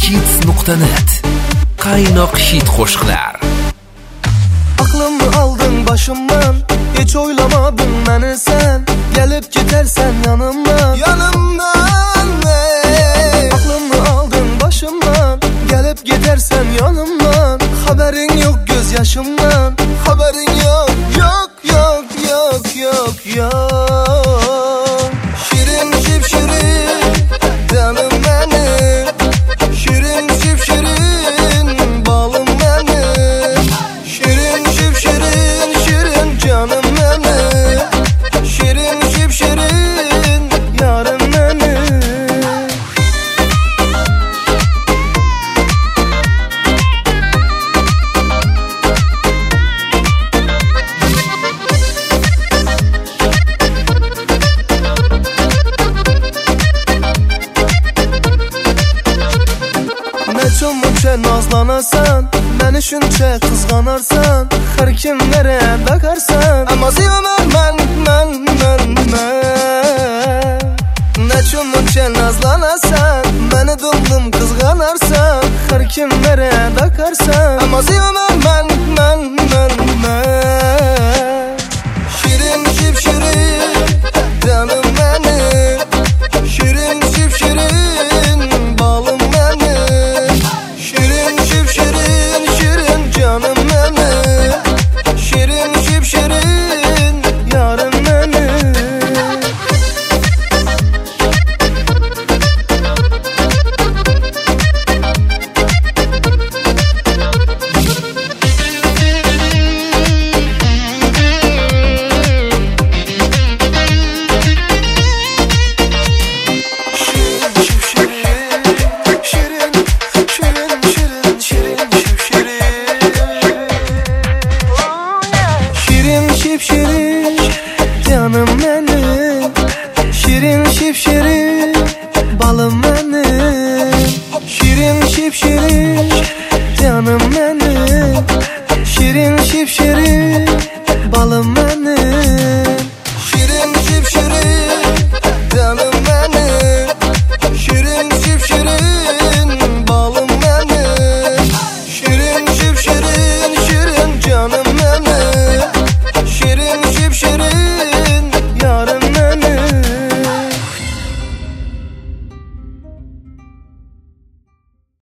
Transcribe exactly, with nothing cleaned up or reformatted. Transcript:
hits nokta net Qaynoq hit qo'shiqlar. Aklımı aldın başımdan, hiç oylamadım beni sen. Gelip gidersen yanımdan, yanımdan ey. Aklımı aldın başımdan, gelip gidersen yanımdan. Haberin yok gözyaşımdan, haberin yok, yok, yok, yok, yok, yok. Şirin şipşirin canım benim, şirin şipşirin balım benim. Şirin şipşirin şirin canım benim, şirin şipşirin yarım benim. Şunca nazlanasan, beni şunca kızganarsan, her kimlere bakarsan, ama sevmem ben, ben, ben, ben. Ne şunca nazlanasan, beni dumdum kızganarsan, her kimlere bakarsan, ama sevmem ben, ben, ben, ben. Şirin şipşirin canım benim, şirin şipşirin balım benim. Şirin şipşirin şirin canım benim, şirin şipşirin yarım benim. Şipşirin canım benim, şirin şipşirin balım benim. Şirin şipşirin canım benim, şirin şipşirin balım benim.